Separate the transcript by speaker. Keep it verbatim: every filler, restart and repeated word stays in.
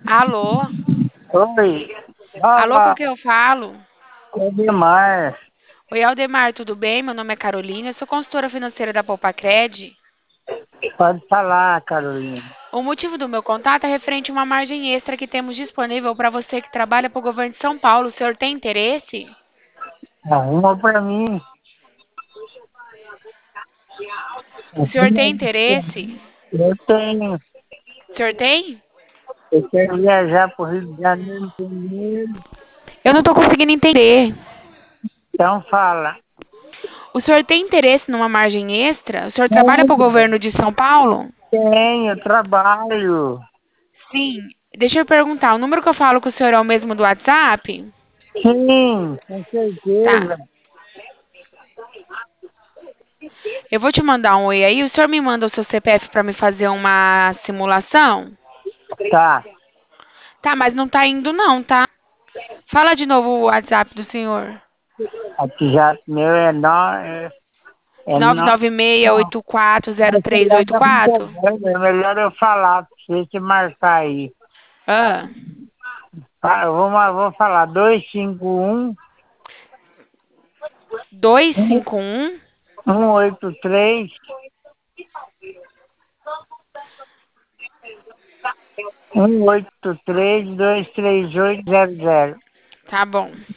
Speaker 1: Alô?
Speaker 2: Oi,
Speaker 1: Alô, com
Speaker 2: fala,
Speaker 1: quem eu falo?
Speaker 2: Edmar.
Speaker 1: Oi, Aldemar, tudo bem? Meu nome é Carolina, eu sou consultora financeira da Poupacred.
Speaker 2: Pode falar, Carolina.
Speaker 1: O motivo do meu contato é referente a uma margem extra que temos disponível para você que trabalha para o governo de São Paulo. O senhor tem interesse?
Speaker 2: Arruma pra mim.
Speaker 1: O senhor
Speaker 2: Arruma
Speaker 1: tem
Speaker 2: aí pra
Speaker 1: interesse?
Speaker 2: mim. Eu tenho.
Speaker 1: O senhor tem?
Speaker 2: Eu quero viajar pro Rio de Janeiro primeiro.
Speaker 1: Eu não estou conseguindo entender.
Speaker 2: Então fala.
Speaker 1: O senhor tem interesse numa margem extra? O senhor trabalha para o
Speaker 2: Tenho,
Speaker 1: governo de São Paulo?
Speaker 2: tenho, trabalho.
Speaker 1: Sim. Deixa eu perguntar, o número que eu falo com o senhor é o mesmo do WhatsApp?
Speaker 2: Sim, com
Speaker 1: Tá.
Speaker 2: certeza.
Speaker 1: Eu vou te mandar um oi aí. O senhor me manda o seu C P F para me fazer uma simulação?
Speaker 2: Tá.
Speaker 1: Tá, mas não tá indo não, tá? Fala de novo o WhatsApp do senhor.
Speaker 2: Aqui já meu é nó, é, é
Speaker 1: nove
Speaker 2: nó.
Speaker 1: nove seis oito quatro zero
Speaker 2: Vai
Speaker 1: três
Speaker 2: falar
Speaker 1: oito
Speaker 2: da minha
Speaker 1: quatro.
Speaker 2: voz, é melhor eu falar pra você te marcar aí.
Speaker 1: Ah,
Speaker 2: Ah, eu vou, vou falar dois cinco um
Speaker 1: dois cinco um.
Speaker 2: um oito três um oito três dois três oito zero zero.
Speaker 1: Tá bom.